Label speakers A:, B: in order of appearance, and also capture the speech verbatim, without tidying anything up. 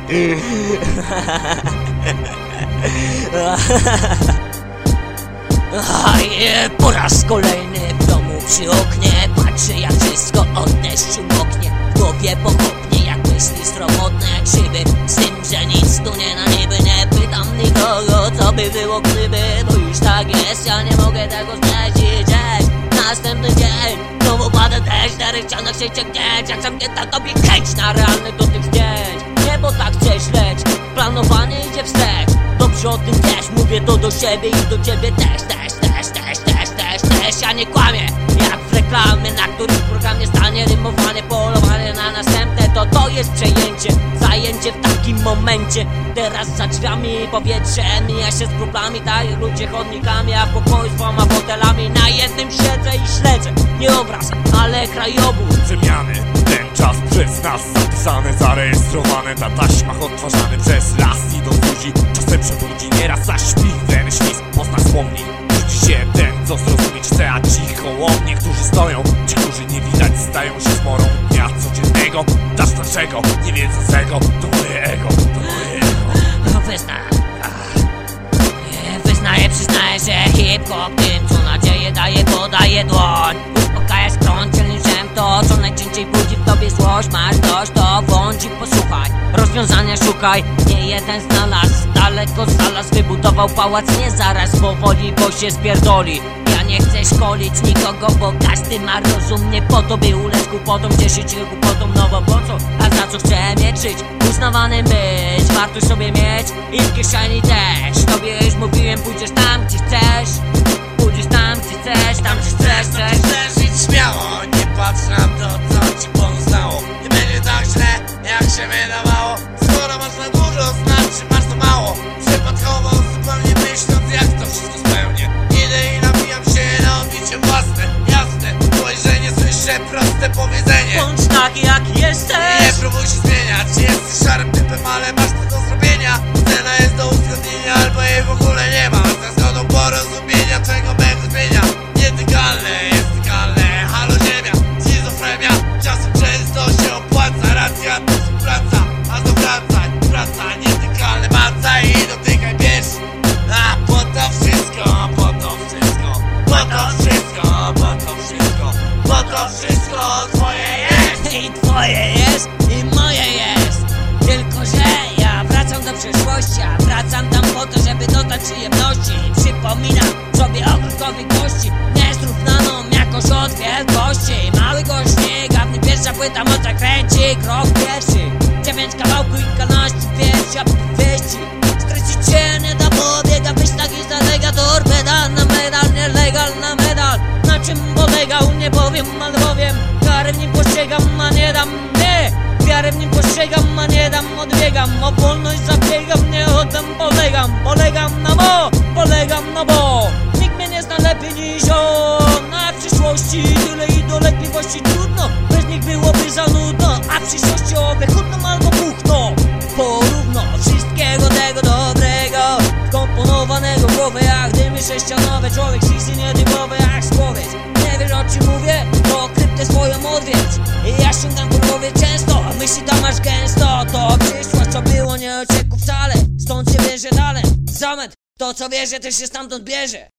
A: Po raz kolejny w domu przy oknie patrzę, jak wszystko od deszczu moknie. W głowie pochopnie jak myśli sromotne, jak szyby, z tym, że nic tu nie na niby. Nie pytam nikogo, co by było gdyby, bo już tak jest, ja nie mogę tego znieść. Cześć, następny dzień, znowu pada deszcz, na ręczanach się ciągnieć, jak zamknięta tobie chęć na realny dotyk zdjęć. Nie, bo tak chcesz, lecz planowany idzie wstecz. Dobrze o tym wiesz, mówię to do siebie i do ciebie też, też, też, też, też, też, też. Ja nie kłamię, jak w reklamie, na których w programie stanie rymowanie, polowanie na następne. To to jest przejęcie, zajęcie w takim momencie. Teraz za drzwiami powietrze mija się z próbami, tak jak ludzie chodnikami, a w pokoju z dwoma fotelami. Na jednym siedzę i śledzę, nie obraz, ale krajobóz
B: przemiany. Ten czas przez nas zapisane, zarejestrowane na taśmach, odtwarzany przez las. Idą ludzi, czasem przebudzi, nieraz zaśpi. Ten ślizg pozna wspomnień, budzi się ten, co zrozumieć chce, a ci kołownie, którzy stoją, ci, którzy nie widać, stają się zmorą dnia codziennego. Dasz naszego, niewiedzącego, to moje ego, to moje ego.
A: Wyznaję, wyznaję, przyznaję, że hip-hop tym, co nadzieję daje, podaje dłoń. Uspokaja skroń, niczym to, co najczęściej budzi w tobie złość. Masz dość, to włącz i posłuchaj, rozwiązania szukaj. Nie jeden znalazł, daleko znalazł, wybudował pałac nie zaraz, powoli, bo się spierdoli. Ja nie chcę szkolić nikogo, bo każdy ma rozum, nie po to, by ulec głupotom, cieszyć się głupotą, no bo po co? A za co chcę mieć żyć? Uznawanym być, wartość sobie mieć i w kieszeni też. Tobie już mówiłem, pójdziesz tam, gdzie chcesz. Pójdziesz tam, gdzie chcesz, tam, gdzie chcesz, chcesz.
C: Chcesz żyć śmiało, nie patrz na to, co ci pozostało. Nie będzie tak źle, jak się wydawało. Skoro masz na dużo, znaczy masz za mało. Przypadkowo, zupełnie myśląc, jak to wszystko spełnię. Idę i nabijam się na odbicie własne, jasne spojrzenie, słyszę proste powiedzenie.
A: Bądź taki, jak jesteś.
C: Nie próbuj się zmieniać, jesteś szarym typem, ale masz to do zrobienia. Cena jest do uzgodnienia, albo jej w ogóle nie ma. Za zgodą porozumienia, czego będę zmienia. Nietykalne, jest tykalne, halo ziemia, schizofrenia. Czasem często się opłaca, racja to współpraca. A to wracaj, praca, nietykalne, macaj i dotykaj, bierz. A po to wszystko, po to wszystko, po to wszystko, po to wszystko, po to wszystko twoje jest.
A: I twoje jest, i moje jest. Tylko że ja wracam do przeszłości, a wracam tam po to, żeby dostać przyjemności. Przypominam sobie o krótkowych gości, niezrównaną jakoś od wielkości. Mały gość, nie gawny, pierwsza płyta mocno kręci. Krok pierwszy, dziewięć kawałków i kilkanaście wierszy, a wieści. Skreślić się nie da, pobiega, być taki zalega. Torpeda na medal, nielegal na medal. Na czym polegał, nie powiem, ale powiem. Karę w nim postrzegam, a nie dam, nie. Wiarę w nim postrzegam, a nie dam, odbiegam. O wolność zabiegam, nie oddam, polegam. Polegam na bo, polegam na bo. Nikt mnie nie zna lepiej niż on. Na przyszłości tyle i dolegliwości trudno, bez nich byłoby za nudno. A w przyszłości owe chudną albo puchną. Porówno wszystkiego tego dobrego, komponowanego w głowę jak dymy sześcianowe. Człowiek ślisy nietypowy jak skłowiec. Nie wiesz, o czym mówię? To kryptę swoją odwiedź. I ja sięgam po głowie często, a myśli tam masz gęsto. To przyszłość, co było, nie oczeku wcale. Stąd się bierze dalej. Zamęt, to co wierzę, też się stamtąd bierze.